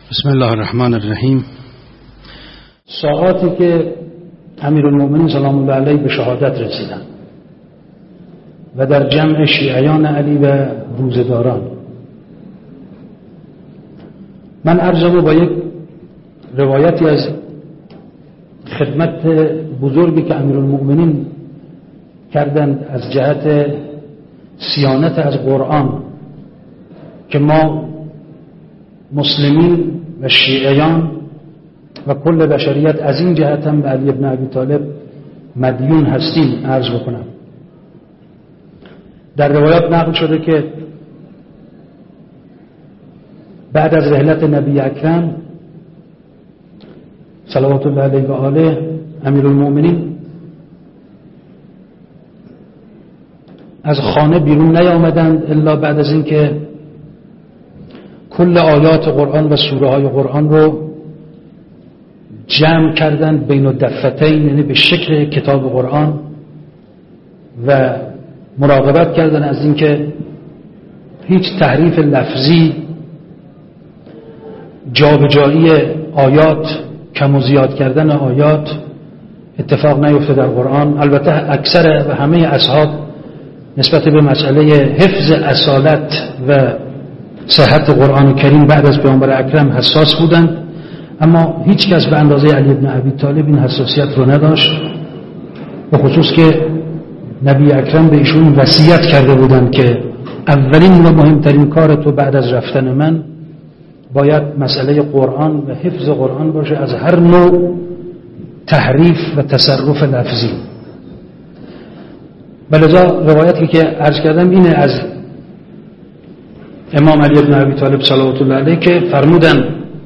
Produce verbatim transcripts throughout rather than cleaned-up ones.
بسم الله الرحمن الرحیم. ساعاتی که امیرالمؤمنین سلام الله علیه به شهادت رسیدن و در جمع شیعیان علی و روزداران، من عرضمو با یک روایتی از خدمت بزرگی که امیرالمؤمنین کردند از جهت صیانت از قرآن که ما مسلمین و شیعیان و کل بشریت از این جهت هم به علی بن ابی طالب مدیون هستیم عرض بکنم. در روایات نقل شده که بعد از رحلت نبی اکرم صلوات الله علیه و آله، امیرالمؤمنین از خانه بیرون نیامدند الا بعد از اینکه کل آیات قرآن و سوره های قرآن رو جمع کردند بین الدفتین، یعنی به شکل کتاب قرآن، و مراقبت کردند از اینکه هیچ تحریف لفظی، جابجایی آیات، کم و زیاد کردن آیات اتفاق نیفته در قرآن. البته اکثر و همه اصحاب نسبت به مسئله حفظ اصالت و صحت قرآن کریم بعد از پیامبر اکرم حساس بودند، اما هیچ کس به اندازه علی بن ابی طالب این حساسیت رو نداشت، به خصوص که نبی اکرم به ایشون وصیت کرده بودند که اولین و مهمترین کار تو بعد از رفتن من باید مسئله قرآن و حفظ قرآن باشه از هر نوع تحریف و تصرف لفظی. بلذا روایتی که عرض کردم اینه از امام علی بن ابی طالب صلوات الله علیه که فرمودن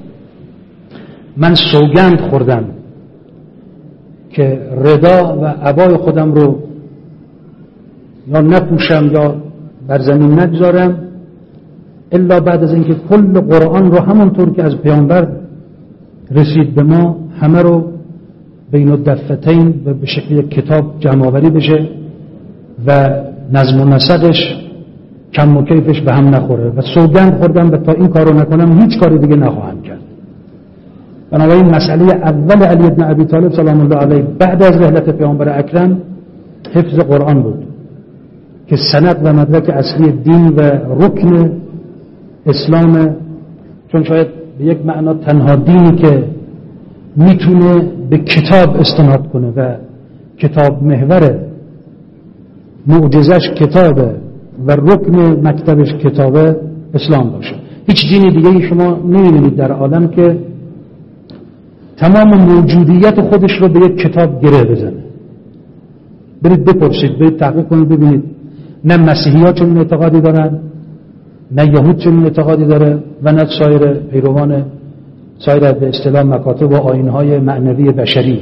من سوگند خوردم که ردا و عبای خودم رو یا نپوشم یا بر زمین نگذارم الا بعد از اینکه کل قرآن رو همونطور که از پیامبر رسید به ما همه رو بین الدفتین و به شکل کتاب جمع آوری بشه و نظم و نسقش کم و کیفش به هم نخوره، و سوگند خوردم و تا این کارو نکنم هیچ کاری دیگه نخواهم کرد. بنابراین مسئله اول علی بن ابی طالب سلام الله علیه بعد از رحلت پیامبر اکرم حفظ قرآن بود که سند و مدرک اصلی دین و رکن اسلام، چون شاید به یک معنا تنها دینی که میتونه به کتاب استناد کنه و کتاب محور معجزش کتابه و رکن مکتبش کتاب اسلام باشه. هیچ دین دیگه شما نمی‌بینید در عالم که تمام موجودیت خودش رو به یک کتاب گره بزنه. برید بپرسید، برید تحقیق کنید ببینید نه مسیحی ها چنین اعتقادی دارن، نه یهود چنین اعتقادی داره و نه سایر پیروان سایر به اصطلاح مکاتب و آیین‌های معنوی بشری.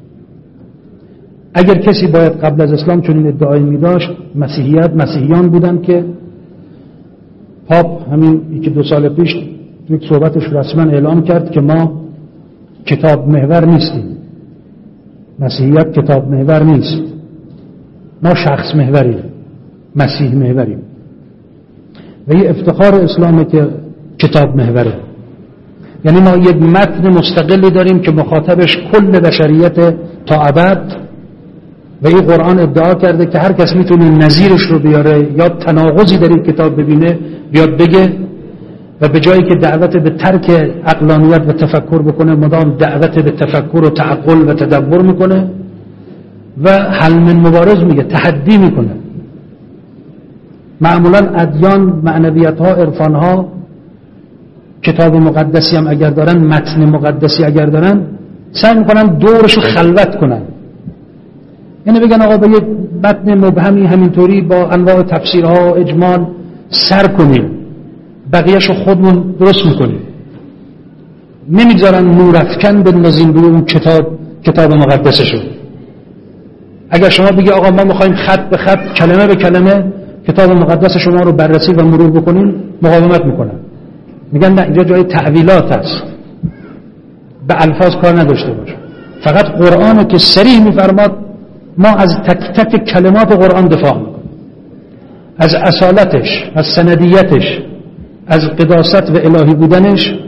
اگر کسی باید قبل از اسلام چنین ادعایی می داشت، مسیحیت مسیحیان بودن که پاپ همین یکی دو سال پیش یک صحبتش رسما اعلام کرد که ما کتاب محور نیستیم، مسیحیت کتاب محور نیست، ما شخص محوریم، مسیح محوریم. و یه افتخار اسلامه که کتاب محوره، یعنی ما یک متن مستقلی داریم که مخاطبش کل بشریت تا ابد، و این قرآن ادعا کرده که هر کس میتونه نظیرش رو بیاره یا تناقضی در این کتاب ببینه بیاد بگه، و به جایی که دعوت به ترک عقلانیت و تفکر بکنه مدام دعوت به تفکر و تعقل و تدبر میکنه و حل من مبارز میگه، تحدی میکنه. معمولا ادیان، معنویت ها، عرفان ها کتاب مقدسی هم اگر دارن، متن مقدسی اگر دارن، سعی میکنن دورشو خلوت کنن، یعنی بگن آقا به یک متن مبهمی همینطوری با انواع تفسیرها اجمال سر کنیم، بقیهشو خودمون درست میکنیم. نمیذارن نورافکن بندازیم روی اون کتاب کتاب مقدسشو. اگر شما بگی آقا ما میخوایم خط به خط کلمه به کلمه کتاب مقدس شما رو بررسی و مرور بکنیم، مقاومت میکنن، میگن نه اینجا جای تعویلات هست، به الفاظ کار نداشته باش. فقط قرآنو که صریح میفرماد ما از تک تک کلمات قرآن دفاع میکنیم، از اصالتش، از سندیتش، از قداست و الهی بودنش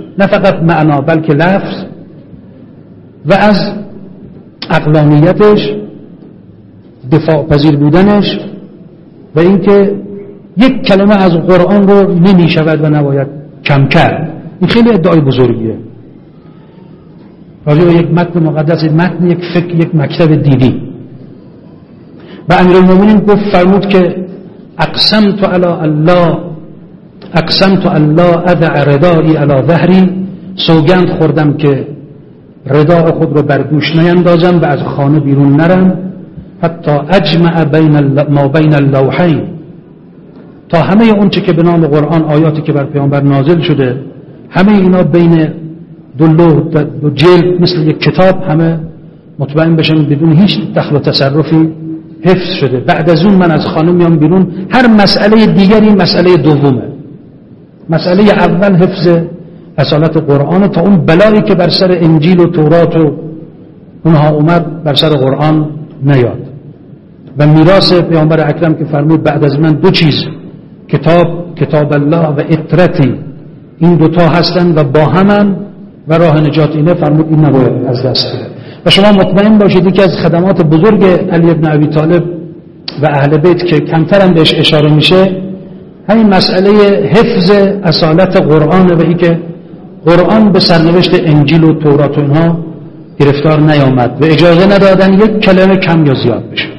نه فقط معنا بلکه لفظ و از عقلانیتش، دفاع پذیر بودنش و اینکه یک کلمه از قرآن رو نمی شود و نباید کم کرد. این خیلی ادعای بزرگیه راجع به یک متن مقدس، یک متن، یک فکر، یک مکتب دینی. و امیرالمومنین گفت فرمود که اقسمت علی الله اقسمت الله اضع ردایی علی ظهری، سوگند خوردم که رداء خود رو بر دوش نیندازم و از خانه بیرون نرم، حتی اجمع بین ما بین اللوحین، تا همه اون چه که به نام قرآن آیاتی که بر پیامبر نازل شده همه اینا بین دو لوح دو جلد مثل یک کتاب همه مطمئن بشن بدون هیچ دخل و تصرفی حفظ شده. بعد از اون من از خانه میام بیرون، هر مسئله دیگری مسئله دومه. مسئله اول حفظ اصالت قرآن تا اون بلایی که بر سر انجیل و تورات و اونها اومد بر سر قرآن نیاد. و میراث پیامبر اکرم که فرمود بعد از من دو چیز، کتاب کتاب الله و اطرتی، این دوتا هستن و با همن و راه نجات اینه، فرمود این نباید از دست بره. و شما مطمئن باشید که از خدمات بزرگ علی ابن ابی طالب و اهل بیت که کمتر هم بهش اشاره میشه همین مسئله حفظ اصالت قرآن و ای که قرآن به سرنوشت انجیل و تورات و اینها گرفتار نیامد و اجازه ندادن یک کلمه کم یا زیاد بشه.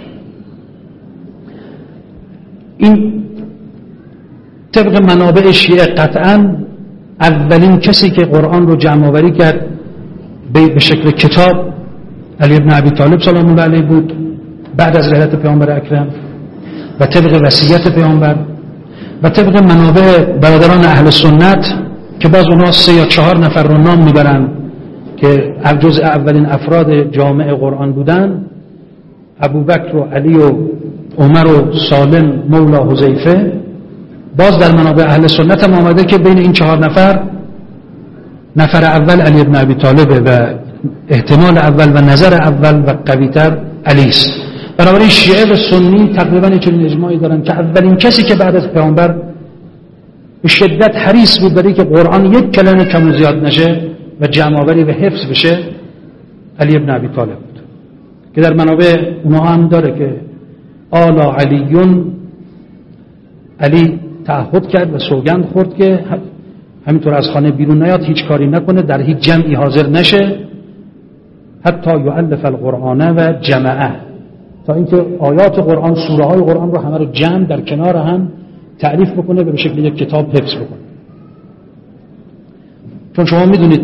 این طبق منابع شیعه قطعا اولین کسی که قرآن رو جمع آوری کرد به شکل کتاب علی ابن ابی طالب سلام الله علیه بود بعد از رحلت پیامبر اکرم و طبق وصیت پیامبر و طبق منابع برادران اهل سنت که باز اونها سه یا چهار نفر رو نام میبرن که جزء اولین افراد جامع قرآن بودن، ابوبکر و علی و عمر و سالم مولا حذیفه. باز در منابع اهل سنت هم آمده که بین این چهار نفر نفر اول علی ابن ابی طالبه و احتمال اول و نظر اول و قویتر علی است. بنابراین شیعه و سنی تقریبا چنین اجماعی دارن که اولین کسی که بعد از پیامبر به شدت حریص بود برای که قرآن یک کلمه کم و زیاد نشه و جمع‌آوری و حفظ بشه علی ابن ابی طالب بود که در منابع اونها هم داره که آلا علیون، علی تعهد کرد و سوگند خورد که همینطور از خانه بیرون نیاد، هیچ کاری نکنه، در هیچ جمعی حاضر نشه، حتی یؤلف القرآن و جمعه، تا اینکه آیات قرآن، سوره های قرآن رو همه رو جمع در کنار هم تعریف بکنه و به شکل یک کتاب حفظ بکنه. چون شما میدونید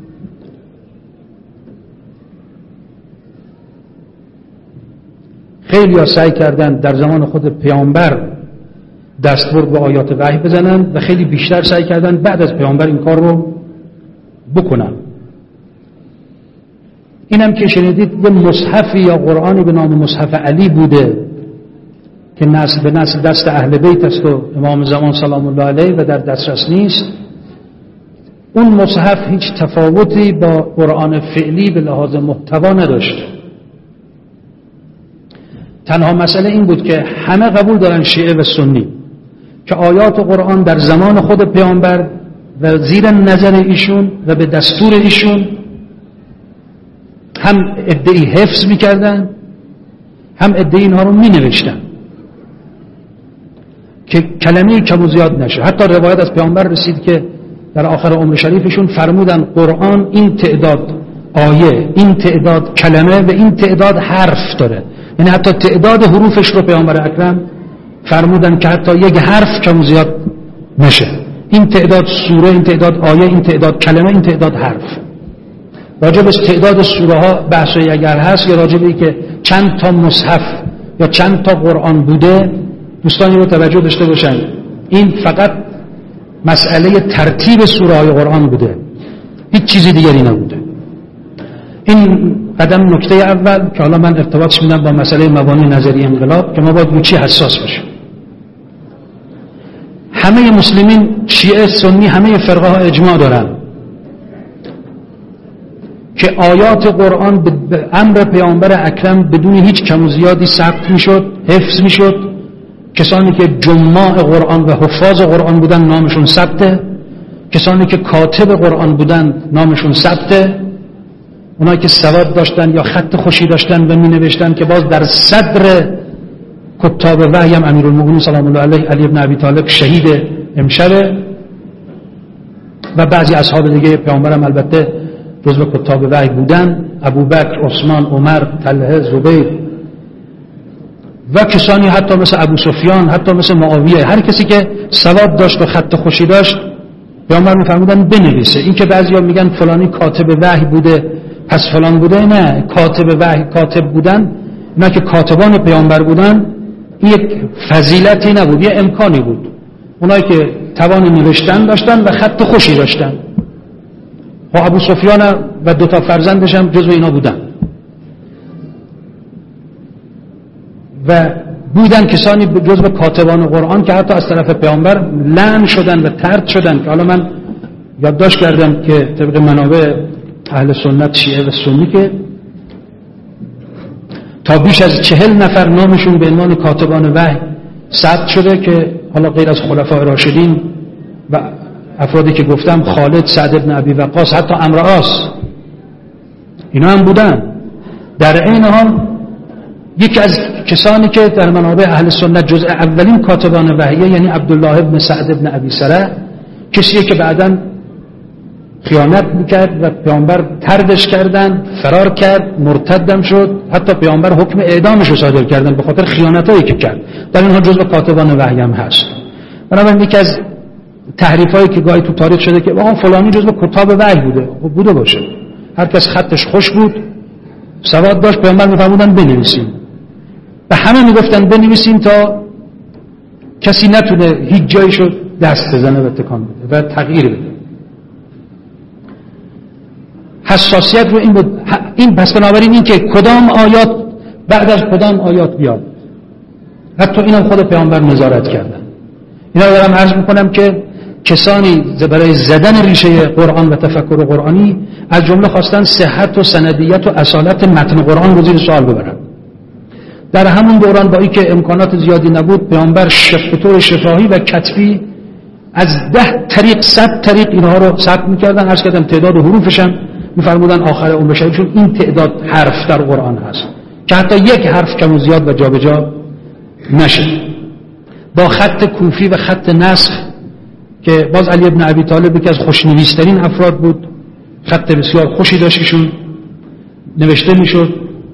خیلی ها سعی کردن در زمان خود پیامبر دستورد به آیات وحی بزنن و خیلی بیشتر سعی کردن بعد از پیامبر این کار رو بکنن. اینم که شنیدید یه مصحفی یا قرآنی به نام مصحف علی بوده که نسل به نسل دست اهل بیت است و امام زمان سلام الله علیه و در دسترس نیست. اون مصحف هیچ تفاوتی با قرآن فعلی به لحاظ محتوا نداشت. تنها مسئله این بود که همه قبول دارن، شیعه و سنی، که آیات قرآن در زمان خود پیامبر و زیر نظر ایشون و به دستور ایشون هم ادعی حفظ میکردن هم ادعی اینها رو مینوشتن که کلمه کم و زیاد نشه. حتی روایت از پیامبر رسید که در آخر عمر شریفشون فرمودن قرآن این تعداد آیه، این تعداد کلمه و این تعداد حرف داره. یعنی حتی تعداد حروفش رو پیامبر اکرم فرمودن که حتی یک حرف کم و زیاد نشه. این تعداد سوره، این تعداد آیه، این تعداد کلمه، این تعداد حرف. راجع به تعداد سوره ها بحثی اگر هست یا راجع به که چند تا مصحف یا چند تا قرآن بوده، دوستانی رو توجه داشته باشن این فقط مسئله ترتیب سوره های قرآن بوده، هیچ چیزی دیگری نبوده. این قدم نکته اول که حالا من ارتباطش میدم با مسئله مبانی نظری انقلاب که ما باید رو چی حساس باشیم. همه مسلمین، شیعه، سنی، همه فرقه ها اجماع دارن که آیات قرآن به امر پیامبر اکرم بدون هیچ کم و زیادی ثبت میشد، حفظ میشد. کسانی که جماع قرآن و حفاظ قرآن بودن نامشون ثبته، کسانی که کاتب قرآن بودند نامشون ثبته، اونایی که سواد داشتن یا خط خوشی داشتن و می نوشتن که باز در صدر کتاب وحی هم امیرالمومنین سلام الله علیه علی بن ابی طالب شهید امشبه و بعضی اصحاب دیگه پیامبر هم البته جزو کتاب وحی بودن، ابوبکر، عثمان، عمر، طلحه، زبیر و کسانی حتی مثل ابو سفیان، حتی مثل معاویه، هر کسی که سواد داشت و خط خوشی داشت پیامبر می‌فرمودن بنویسه. این که بعضیا میگن فلانی کاتب وحی بوده پس فلان بوده، نه، کاتب وحی کاتب بودن، نه که کاتبان پیامبر بودن، این یک فضیلتی نبود، یه امکانی بود. اونایی که توان نوشتن داشتن و خط خوشی داشتن، و ابو سفیان و دو تا فرزندش هم جزو اینا بودن و بودن کسانی جزو کاتبان قرآن که حتی از طرف پیامبر لعن شدن و طرد شدن، که حالا من یادداشت کردم که طبق منابع اهل سنت شیعه و سنی که تا بیش از چهل نفر نامشون به عنوان کاتبان وحی ثبت شده که حالا غیر از خلفاء راشدین و افرادی که گفتم، خالد، سعد بن ابی وقاص، حتی عمرو عاص، اینا هم بودن. در این حال یکی از کسانی که در منابع اهل سنت جزء اولین کاتبان وحیه، یعنی عبدالله بن سعد بن ابی سرح، کسیه که بعداً خیانت میکرد و پیامبر طردش کردن، فرار کرد، مرتدم شد، حتی پیامبر حکم اعدامش رو صادر کردن به خاطر خیانتایی که کرد. در اینها جزء کاتبان وحی هم هست. بنابراین یکی از تحریفایی که گاهی تو تاریخ شده که آقا فلانی جزء کتاب وحی بوده، خب بوده باشه، هر کس خطش خوش بود، سواد داشت، پیامبر میفرمودن بنویسیم و همه میگفتن بنویسیم تا کسی نتونه هیچ جایشو دست بزنه و تکان بده و تغییر بده. حساسیت رو این بود. این پس بنابراین این که کدام آیات بعد از کدام آیات بیاد، حتی اینم خود پیامبر نظارت کردن. اینا دارم عرض میکنم که کسانی برای زدن ریشه قرآن و تفکر قرآنی از جمله خواستن صحت و سندیت و اصالت متن قرآن رو زیر سوال ببرن. در همون دوران با اینکه امکانات زیادی نبود، پیامبر به طور شفاهی و کتبی از ده طریق صد طریق اینها رو ثبت میکردن. عرض کردم تعداد حروفش هم میفرمودن آخر اون بشه، چون این تعداد حرف در قرآن هست که حتی یک حرف کم و زیاد و جابجا نشه. با خط کوفی و خط نسخ که باز علی بن ابی طالب یکی از خوشنویس‌ترین افراد بود، خط بسیار خوشی داشت، ایشون نوشته میشد.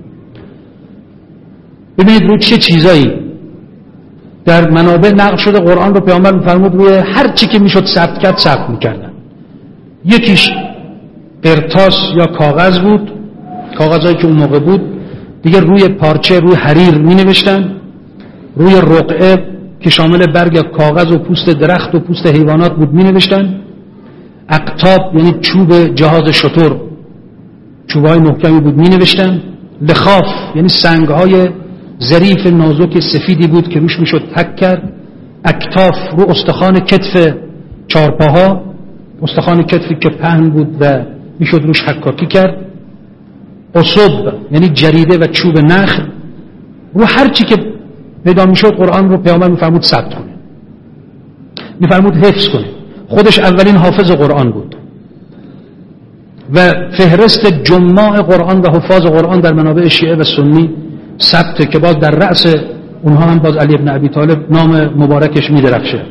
ببینید رو چه چیزایی در منابع نقل شده قرآن رو پیامبر میفرمود روی هر چی که میشد ثبت کرد ثبت میکردن. یکیش قرطاس یا کاغذ بود، کاغذایی که اون موقع بود، دیگه روی پارچه، روی حریر می نوشتن، روی رقعه که شامل برگ کاغذ و پوست درخت و پوست حیوانات بود می نوشتن، اقطاب یعنی چوب جهاز شتر، چوبهای محکمی بود می نوشتن، لخاف یعنی سنگهای ظریف نازک سفیدی بود که روش می شد تک کرد، اکتاف رو استخوان کتف چارپاها، استخوان کتفی که پهن بود و میشد روش حکاکی کرد، اصب یعنی جریده و چوب نخل، رو هر چی که پیدا میشد قرآن رو پیامبر میفرمود ثبت کنه، میفرمود حفظ کنه. خودش اولین حافظ قرآن بود و فهرست جماع قرآن و حفاظ قرآن در منابع شیعه و سنی ثبته که باز در رأس اونها هم باز علی بن ابی طالب نام مبارکش میدرخشه.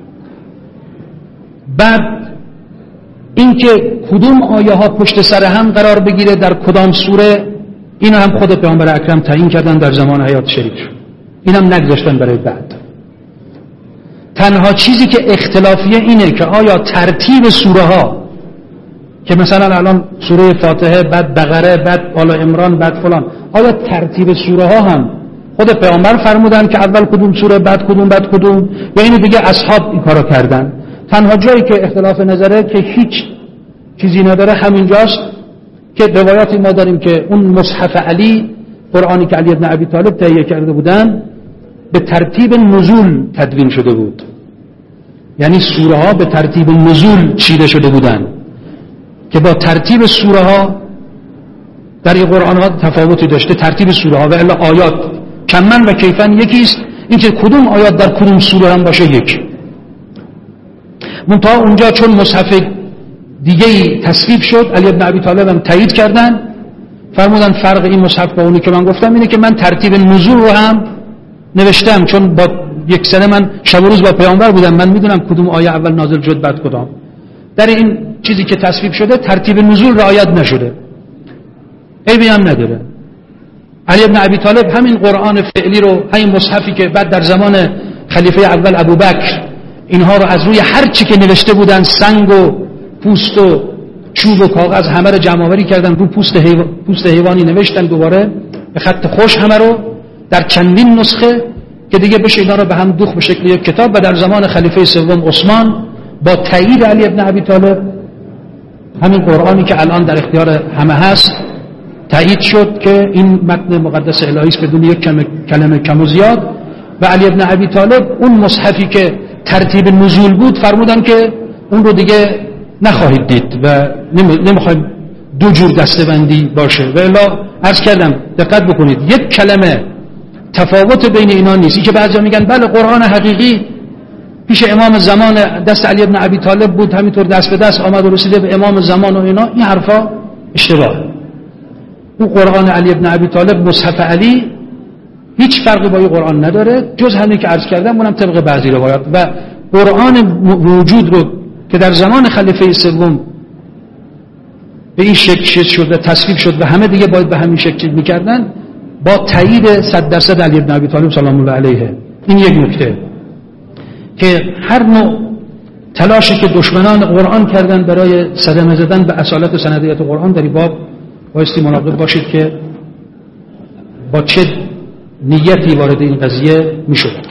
بعد اینکه کدوم آیه ها پشت سر هم قرار بگیره در کدام سوره، این هم خود پیامبر اکرم تعیین کردن در زمان حیات شریف، این هم نگذاشتن برای بعد. تنها چیزی که اختلافیه اینه که آیا ترتیب سوره ها که مثلا الان سوره فاتحه، بعد بقره، بعد آل عمران، بعد فلان، آیا ترتیب سوره ها هم خود پیامبر فرمودن که اول کدوم سوره، بعد کدوم، بعد کدوم، یا اینو دیگه اصحاب این کارو کردن؟ تنها جایی که اختلاف نظره که هیچ چیزی نداره همینجاست که روایاتی ما داریم که اون مصحف علی، قرآنی که علی بن ابی طالب تهیه کرده بودن، به ترتیب نزول تدوین شده بود، یعنی سوره ها به ترتیب نزول چیده شده بودن که با ترتیب سوره ها در این قرآن ها تفاوتی داشته. ترتیب سوره ها و الا آیات کمن و کیفن یکیست، این که کدوم آیات در کدوم سوره هم باشه یک. منتها اونجا چون مصحف دیگه‌ای تصویب شد، علی بن ابی طالب هم تایید کردن، فرمودن فرق این مصحف با اونی که من گفتم اینه که من ترتیب نزول رو هم نوشتم، چون با یک سنه من شب و روز با پیامبر بودم، من میدونم کدوم آیه اول نازل شد بعد کدام. در این چیزی که تصویب شده ترتیب نزول رعایت نشده، عیبی هم نداره. علی بن ابی طالب همین قرآن فعلی رو، همین مصحفی که بعد در زمان خلیفه اول ابوبکر اینها رو از روی هر چی که نوشته بودن، سنگ و پوست و چوب و کاغذ، همه رو جمع آوری کردن، رو پوست حیوان، پوست حیوانی نوشتن دوباره به خط خوش همه رو در چندین نسخه که دیگه بشه اینا رو به هم دوخت به شکل یک کتاب. و در زمان خلیفه سوم عثمان با تایید علی بن ابی طالب همین قرآنی که الان در اختیار همه هست تایید شد که این متن مقدس الهی است بدون یک کلمه کم و زیاد. و علی بن ابی طالب اون مصحفی که ترتیب نزول بود فرمودن که اون رو دیگه نخواهید دید و نمیخوایم دو جور دسته‌بندی باشه. و الا عرض کردم دقت بکنید یک کلمه تفاوت بین اینا نیست. که بعضیا میگن بله قرآن حقیقی پیش امام زمان دست علی بن ابی طالب بود، همینطور دست به دست آمد و رسیده به امام زمان و اینا، این حرفا اشتباه. اون قرآن علی بن ابی طالب مصحف علی هیچ فرقی با این قرآن نداره جز همین که عرض کردم، اونم طبق بعضی روایات. و قرآن موجود رو که در زمان خلیفه سوم به این شکل شد و تصویب شد و همه دیگه باید به همین شکل میکردن، با تایید صد درصد علی بن ابی طالب سلام الله علیه. این یک نکته که هر نوع تلاشی که دشمنان قرآن کردن برای صدمه زدن به اصالت و سندیت قرآن در این باب بایستی مراقب باشید که با چه نیتی وارد این قضیه میشد.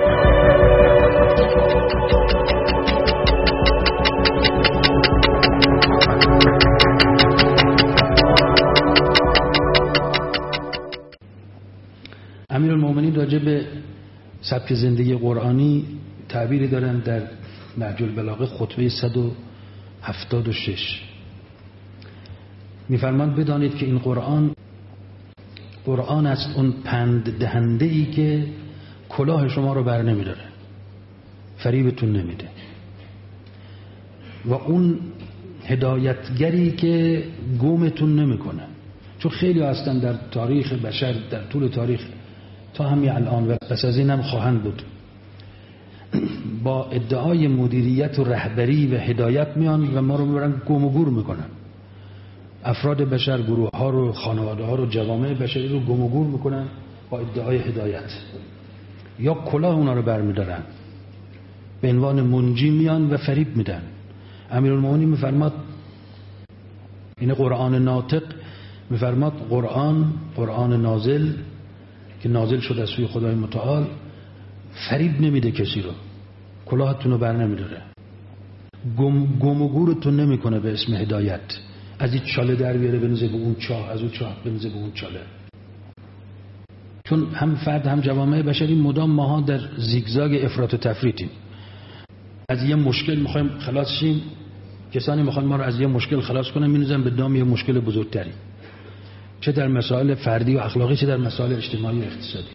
امیرالمومنین راجع به سبک زندگی قرآنی تعبیری دارن در نهج البلاغه خطبه صد و هفتاد و شش. میفرماند بدانید که این قرآن قرآن است اون پند دهنده ای که کلاه شما رو بر نمیداره، فریبتون نمیده، و اون هدایتگری که گمتون نمیکنه. چون خیلی هستن در تاریخ بشر، در طول تاریخ تا همین الان و پس از این هم خواهند بود، با ادعای مدیریت و رهبری و هدایت میان و ما رو میبرن گم و گور میکنن. افراد بشر، گروه ها رو، خانواده ها رو، جوامع بشری رو گم و گور میکنن با ادعای هدایت، یا کلاه اونا رو برمیدارن، به عنوان منجی میان و فریب میدن. امیرالمومنین میفرماد این قرآن ناطق، میفرماد قرآن قرآن نازل که نازل شده از سوی خدای متعال فریب نمیده کسی رو، کلاهتون رو بر نمیداره، گم, گم و گورتون نمیکنه به اسم هدایت، از این چاله در بیاره بنوزه به اون چاه، از اون چاه بنوزه به اون چاله. چون هم فرد هم جوامع بشری مدام ماها در زیگزاگ افراط و تفریطیم. از یه مشکل میخوایم خلاص شیم، کسانی میخوان ما رو از یه مشکل خلاص کنن می‌نوزن به دام یه مشکل بزرگتری، چه در مسائل فردی و اخلاقی چه در مسائل اجتماعی و اقتصادی.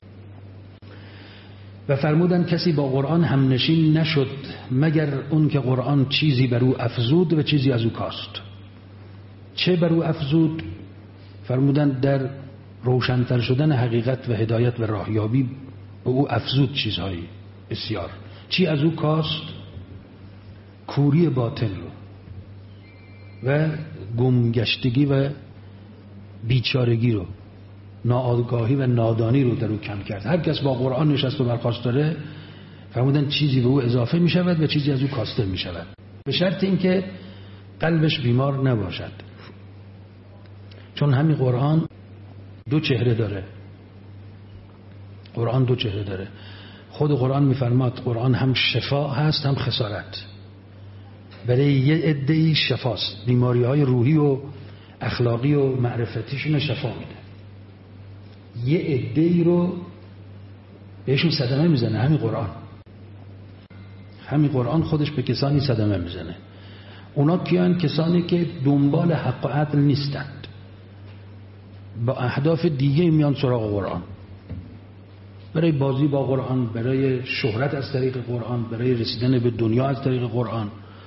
و فرمودن کسی با قرآن هم نشین نشد مگر اون که قرآن چیزی بر او افزود و چیزی از او کاست. چه بر او افزود؟ فرمودن در روشن‌تر شدن حقیقت و هدایت و راهیابی به او افزود چیزهایی بسیار. چی از او کاست؟ کوری باطل رو و گمگشتگی و بیچارگی رو، ناآگاهی و نادانی رو در او کم کرد. هر کس با قرآن نشست و برخاست داره، فرمودن چیزی به او اضافه می شود و چیزی از او کاسته می شود، به شرط اینکه قلبش بیمار نباشد. چون همین قرآن دو چهره داره. قرآن دو چهره داره. خود قرآن میفرماد قرآن هم شفا هست هم خسارت. برای یه عده‌ای شفاست، بیماری های روحی و اخلاقی و معرفتیشون شفا میده. یه عده‌ای رو بهشون صدمه میزنه همین قرآن. همین قرآن خودش به کسانی صدمه میزنه. اونا کیان؟ کسانی که دنبال حق و عدل نیستند، با اهداف دیگه میان سراغ قرآن، برای بازی با قرآن، برای شهرت از طریق قرآن، برای رسیدن به دنیا از طریق قرآن.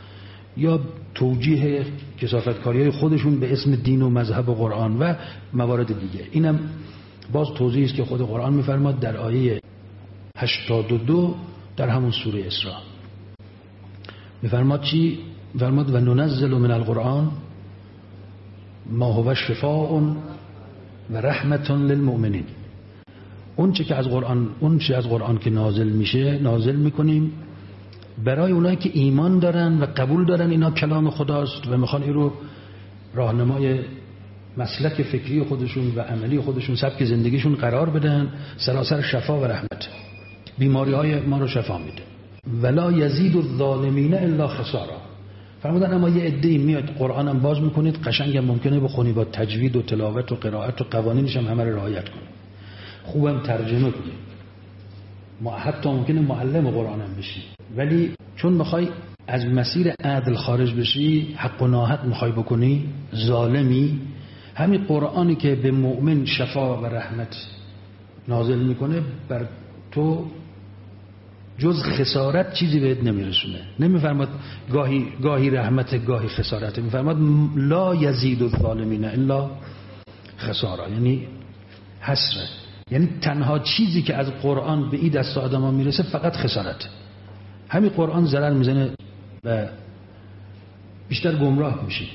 یا توجیه کثافتکاری‌های خودشون به اسم دین و مذهب و قرآن و موارد دیگه. اینم باز توضیحی است که خود قرآن می‌فرماد در آیه هشتاد و دو در همون سوره اسراء. می‌فرماد چی؟ می‌فرماد و ننزل من القرآن ما هو شفاء و رحمت للمؤمنین. اون چه که از قرآن اون چه از قرآن که نازل میشه نازل میکنیم برای اونایی که ایمان دارن و قبول دارن اینا کلام خداست و میخوان این رو راهنمای مسلک فکری خودشون و عملی خودشون سبک زندگیشون قرار بدن. سراسر شفا و رحمت، بیماری های ما رو شفا میده. ولا یزید الظالمین الا خسارا. فرمودن اما یه عده‌ای میاد قرآن هم باز میکنید قشنگ هم ممکنه بخونی با تجوید و تلاوت و قرائت و قوانینش هم همه رو رعایت کنید، خوبم ترجمه کنید، ما حتی ممکنه معلم قرآن هم بشی، ولی چون میخوای از مسیر عدل خارج بشی، حق و ناحق میخوای بکنی، ظالمی، همین قرآنی که به مؤمن شفا و رحمت نازل میکنه بر تو جز خسارت چیزی بهت نمیرسونه. نمیفرماد گاهی گاهی رحمت گاهی خسارت، میفرماد لا یزید الظالمین الا خسارا، یعنی حسره، یعنی تنها چیزی که از قرآن به این دست آدما میرسه فقط خسارت. همین قرآن ضرر میزنه و بیشتر گمراه میشی.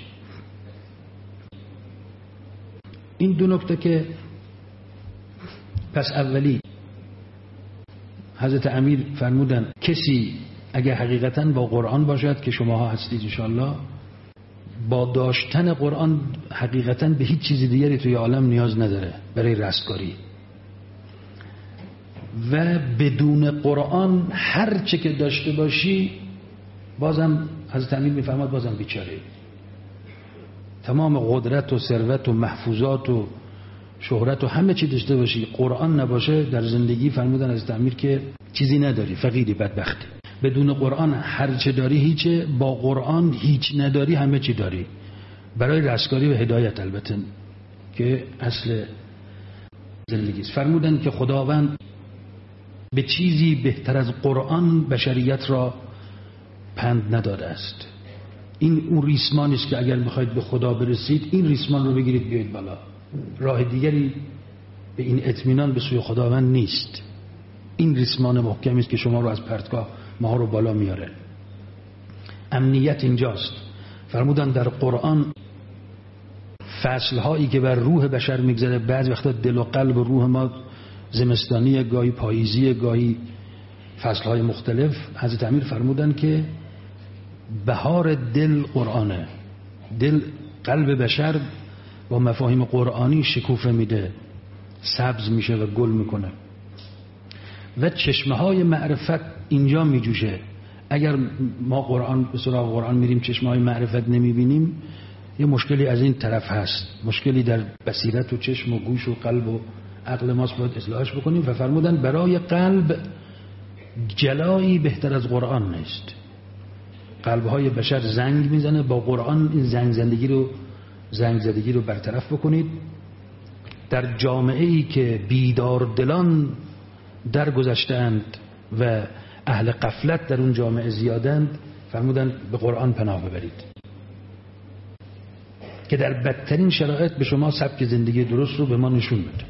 این دو نکته که پس اولی حضرت امیر فرمودن کسی اگر حقیقتاً با قرآن باشد که شماها هستید انشاءالله، با داشتن قرآن حقیقتاً به هیچ چیزی دیگری توی عالم نیاز نداره برای رستگاری، و بدون قرآن هر چه که داشته باشی بازم حضرت امیر میفرماد بازم بیچاره. تمام قدرت و ثروت و محفوظات و شهرت و همه چی داشته باشی، قرآن نباشه در زندگی، فرمودن حضرت امیر که چیزی نداری، فقیری، بدبختی. بدون قرآن هر چه داری هیچه، با قرآن هیچ نداری، همه چی داری برای رستگاری و هدایت، البته که اصل زندگی است. فرمودن که خداوند به چیزی بهتر از قرآن بشریت را پند نداده است. این اون ریسمانی است که اگر میخواید به خدا برسید این ریسمان رو بگیرید بیایید بالا. راه دیگری به این اطمینان به سوی خداوند نیست. این ریسمان محکمی است که شما رو از پرتگاه ما رو بالا میاره. امنیت اینجاست. فرمودن در قرآن فصل هایی که بر روح بشر میگذره، بعضی وقتا دل و قلب و روح ما زمستانی، گاهی پاییزی، گاهی فصل های مختلف، حضرت امیر فرمودن که بهار دل قرآنه. دل، قلب بشر با مفاهیم قرآنی شکوفه میده، سبز میشه و گل میکنه و چشمه های معرفت اینجا میجوشه. اگر ما قرآن به سراغ قرآن میریم چشمه های معرفت نمیبینیم، یه مشکلی از این طرف هست، مشکلی در بصیرت و چشم و گوش و قلب و عقل ماست، باید اصلاحش بکنیم. و فرمودن برای قلب جلایی بهتر از قرآن نیست. قلبهای بشر زنگ میزنه، با قرآن این زنگ زندگی رو زنگ زدگی رو برطرف بکنید. در جامعه ای که بیدار دلان درگذشتند و اهل غفلت در اون جامعه زیادند، فرمودن به قرآن پناه ببرید که در بدترین شرایط به شما سبک زندگی درست رو به ما نشون بده.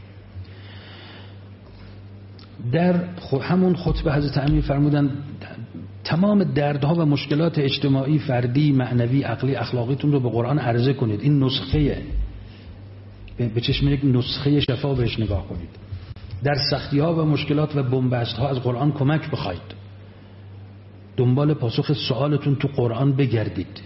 در همون خطبه حضرت امیر فرمودن تمام دردها و مشکلات اجتماعی، فردی، معنوی، عقلی، اخلاقیتون رو به قرآن عرضه کنید. این نسخه، به چشم یک نسخه شفا بهش نگاه کنید. در سختی ها و مشکلات و بنبست ها از قرآن کمک بخواید. دنبال پاسخ سوالتون تو قرآن بگردید.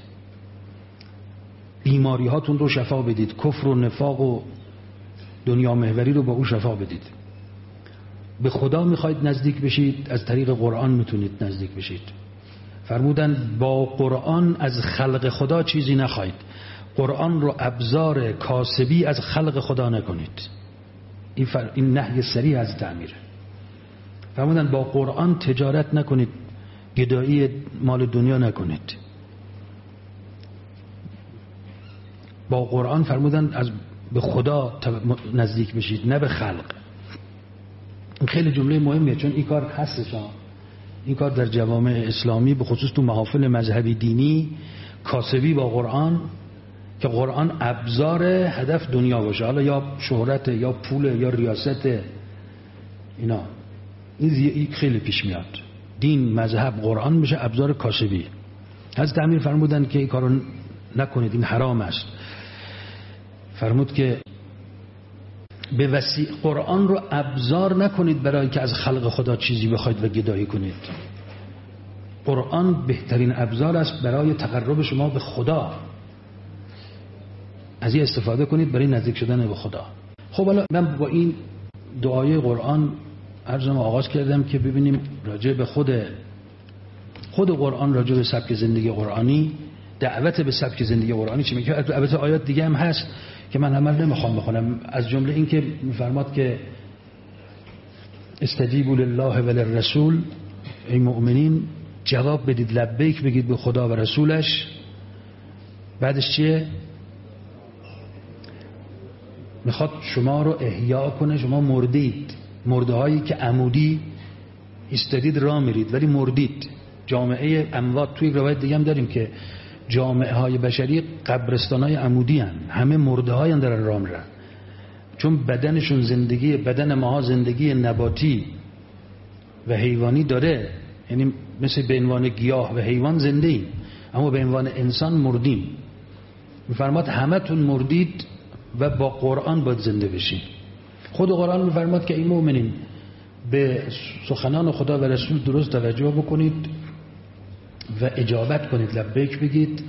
بیماری هاتون رو شفا بدید. کفر و نفاق و دنیا محوری رو با او شفا بدید. به خدا میخواید نزدیک بشید، از طریق قرآن میتونید نزدیک بشید. فرمودن با قرآن از خلق خدا چیزی نخواید. قرآن رو ابزار کاسبی از خلق خدا نکنید. این, فر... این نهی صریح از تعمیره. فرمودن با قرآن تجارت نکنید، گدایی مال دنیا نکنید. با قرآن فرمودن از به خدا نزدیک بشید، نه به خلق. این خیلی جمله مهمیه، چون این کار هستش ها. این کار در جوامع اسلامی به خصوص تو محافل مذهبی دینی کاسبی با قرآن که قرآن ابزار هدف دنیا باشه، حالا یا شهرت یا پول یا ریاست، اینا این خیلی پیش میاد. دین مذهب قرآن بشه ابزار کاسبی. حضرت امیر فرمودن که این کارو نکنید، این حرام است. فرمود که به وسیله قرآن رو ابزار نکنید برای که از خلق خدا چیزی بخواید و گدایی کنید. قرآن بهترین ابزار است برای تقرب شما به خدا، از این استفاده کنید برای نزدیک شدن به خدا. خب حالا من با این دعای قرآن عرضم آغاز کردم که ببینیم راجع به خود خود قرآن، راجع به سبک زندگی قرآنی، دعوت به سبک زندگی قرآنی چی میگه. البته آیات دیگه هم هست که من عمل نمیخوام بخونم، از جمله این که میفرماد که استجیبوا لله و للرسول، ای مؤمنین جواب بدید، لبیک بگید به خدا و رسولش. بعدش چیه؟ میخواد شما رو احیا کنه، شما مردید، مرده هایی که عمودی استدید را میرید ولی مردید. جامعه اموات، توی روایت دیگه هم داریم که جامعه های بشری قبرستان های عمودی هن. همه مرده های هم دارن را میرن، چون بدنشون زندگی، بدن ماها زندگی نباتی و حیوانی داره، یعنی مثل به عنوان گیاه و حیوان زنده ایم، اما به عنوان انسان مردیم. میفرماد همه تون مردید و با قرآن باید زنده بشین. خود قرآن میفرماد که ای مؤمنین به سخنان خدا و رسول درست توجه بکنید و اجابت کنید، لبیک بگید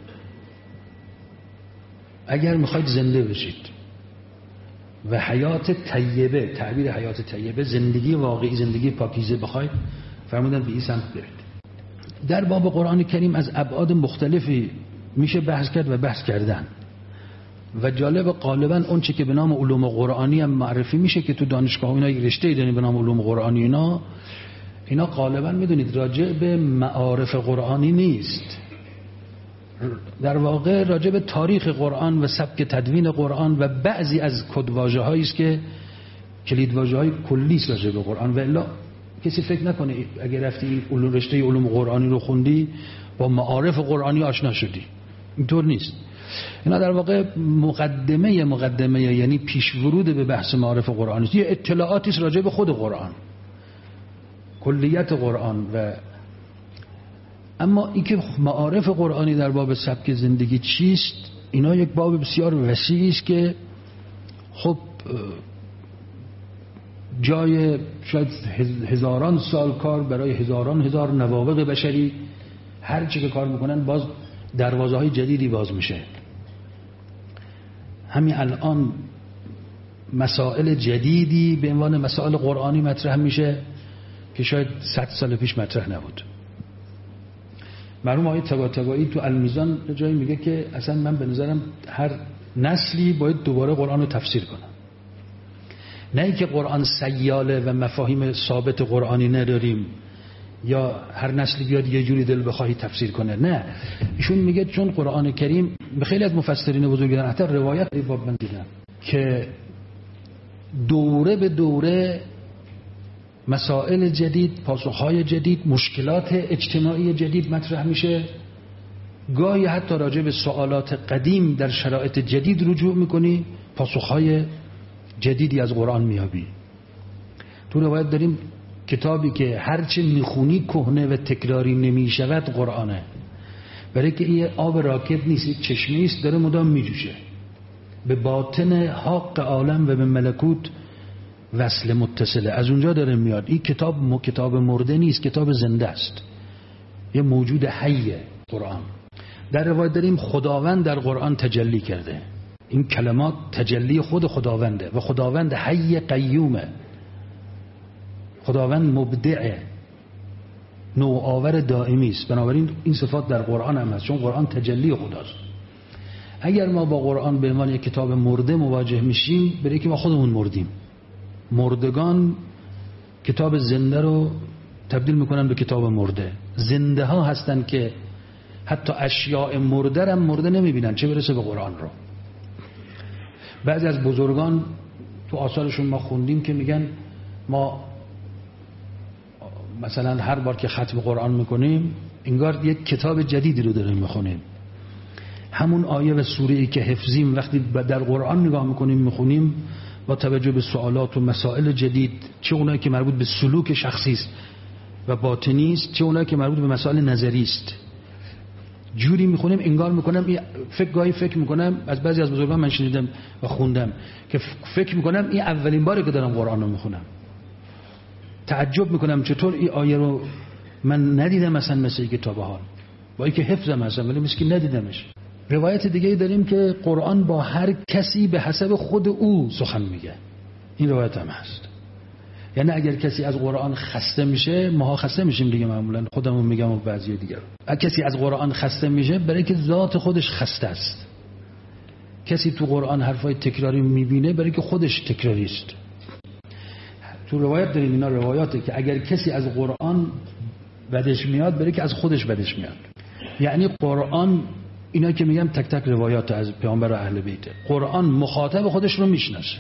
اگر میخواید زنده بشید. و حیات طیبه، تعبیر حیات طیبه، زندگی واقعی، زندگی پاکیزه بخواید، فرمودن به این سمت برید. در باب قرآن کریم از ابعاد مختلفی میشه بحث کرد و بحث کردن و جالب غالبا اون چه که به نام علوم قرآنی هم معرفی میشه که تو دانشگاه اینا یک رشته داریم به نام علوم قرآنی، اینا اینا غالبا میدونید راجع به معارف قرآنی نیست، در واقع راجع به تاریخ قرآن و سبک تدوین قرآن و بعضی از کدواژه هایی است که کلیدواژه های کلی است راجع به قرآن. و الا کسی فکر نکنه اگر رفتی علوم رشته علوم قرآنی رو خوندی با معارف قرآنی آشنا شدی، اینطور نیست. اینا در واقع مقدمه مقدمه یعنی پیش ورود به بحث معارف قرآنی، یه اطلاعاتی است راجع به خود قرآن، کلیت قرآن. و اما این که معارف قرآنی در باب سبک زندگی چیست، اینا یک باب بسیار وسیعی است که خب جای شاید هزاران سال کار برای هزاران هزار نوابغ بشری، هر چی که کار میکنن باز دروازه های جدیدی باز میشه. همین الان مسائل جدیدی به عنوان مسائل قرآنی مطرح میشه که شاید صد سال پیش مطرح نبود. مرحوم آقای طباطبایی تو المیزان جایی میگه که اصلا من به نظرم هر نسلی باید دوباره قرآن رو تفسیر کنه، نه اینکه قرآن سیاله و مفاهیم ثابت قرآنی نداریم یا هر نسلی بیاد یه جوری دل بخواهی تفسیر کنه. نه، ایشون میگه چون قرآن کریم به خیلی از مفسرین بزرگان حتی روایت باب من دیدم که دوره به دوره مسائل جدید، پاسخهای جدید، مشکلات اجتماعی جدید مطرح میشه. گاهی حتی راجع به سوالات قدیم در شرایط جدید رجوع میکنی، پاسخهای جدیدی از قرآن میابی. تو روایت داریم کتابی که هرچه میخونی کهنه و تکراری نمیشود قرآنه، برای که این آب راکد نیست، یک چشمه است داره مدام میجوشه، به باطن حق عالم و به ملکوت وصل متصله، از اونجا داره میاد. این کتاب کتاب مرده نیست، کتاب زنده است، یه موجود حیه قرآن. در روایت داریم خداوند در قرآن تجلی کرده، این کلمات تجلی خود خداونده و خداوند حی قیومه، خداوند مبدعه، نوآور دائمی است. بنابراین این صفات در قرآن هم هست، چون قرآن تجلی خداست. اگر ما با قرآن به عنوان یک کتاب مرده مواجه میشیم، برای که ما خودمون مردیم. مردگان کتاب زنده رو تبدیل میکنن به کتاب مرده. زنده ها هستن که حتی اشیاء مرده هم مرده نمیبینن، چه برسه به قرآن رو. بعضی از بزرگان تو آثارشون ما خوندیم که میگن ما مثلا هر بار که ختم قرآن میکنیم انگار یک کتاب جدیدی رو داریم میخونیم. همون آیه و سوره ای که حفظیم وقتی در قرآن نگاه میکنیم میخونیم با توجه به سوالات و مسائل جدید، چه اونایی که مربوط به سلوک شخصی است و باطنی است، چه اونایی که مربوط به مسائل نظری است، جوری میخونیم انگار میکنم این فکر گاهی فکر میکنم از بعضی از بزرگان من شنیدم و خوندم که فکر میکنم این اولین باره که دارم قرآن رو میخونم. تعجب میکنم چطور این آیه رو من ندیدم مثلا مثل که تا به حال، با اینکه حفظم هستم ولی مثل که ندیدمش. روایت دیگه داریم که قرآن با هر کسی به حسب خود او سخن میگه. این روایت هم هست. یعنی اگر کسی از قرآن خسته میشه، ماها خسته میشیم دیگه، معمولا خودمون میگم و بعضی دیگر. اگر کسی از قرآن خسته میشه برای که ذات خودش خسته است. کسی تو قرآن حرفای تکراری میبینه برای که خودش تکراری است. تو روایت داریم اینا روایاته که اگر کسی از قرآن بدش میاد برای که از خودش بدش میاد. یعنی قرآن، اینا که میگم تک تک روایات از پیامبر و اهل بیت، قرآن مخاطب خودش رو میشناسه.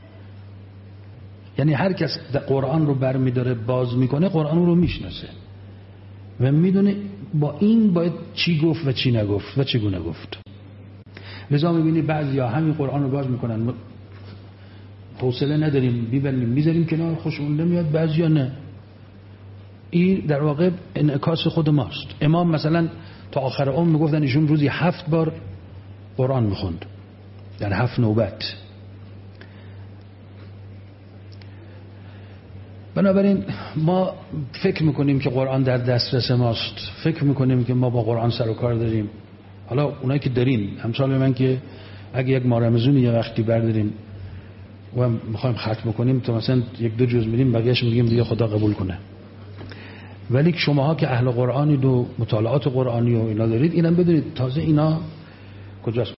یعنی هر کس قرآن رو برمیداره باز میکنه قرآن رو میشناسه و میدونه با این باید چی گفت و چی نگفت و چگونه گفت. لذا میبینی بعضیا همین قرآن رو باز میکنن، حوصله نداریم بیبریم میذاریم کنار، خوشمون نمیاد، بعضیا نه. این در واقع انعکاس خود ماست. امام مثلا تا آخر عمر میگفتن ایشون روزی هفت بار قرآن میخوند در هفت نوبت. بنابراین ما فکر میکنیم که قرآن در دسترس ماست، فکر میکنیم که ما با قرآن سر و کار داریم. حالا اونایی که دارین، همسال من که اگه یک ماه رمضون یه وقتی برداریم و میخوایم ختم بکنیم تا مثلا یک دو جز میدیم بقیه‌اش میگیم دیگه خدا قبول کنه. ولی شماها که اهل قرآنید و مطالعات قرآنی و اینا دارید، اینم بدونید تازه اینا کجاست.